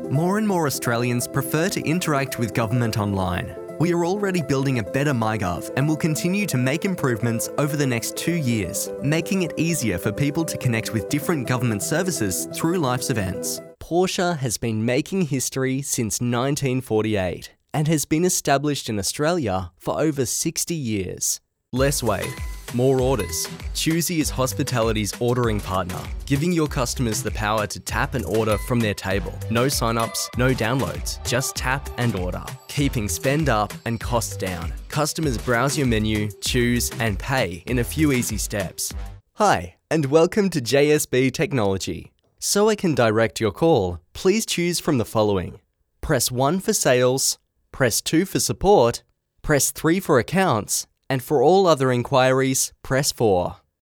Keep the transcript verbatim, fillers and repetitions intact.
More and more Australians prefer to interact with government online. We are already building a better MyGov and will continue to make improvements over the next two years, making it easier for people to connect with different government services through life's events. Porsche has been making history since nineteen forty-eight and has been established in Australia for over sixty years. Less wait, more orders. Choosy is hospitality's ordering partner, giving your customers the power to tap and order from their table. No sign-ups, no downloads, just tap and order, keeping spend up and costs down. Customers browse your menu, choose and pay in a few easy steps. Hi, and welcome to J S B Technology. So I can direct your call, please choose from the following. Press one for sales, press two for support, press three for accounts, and for all other inquiries, press four.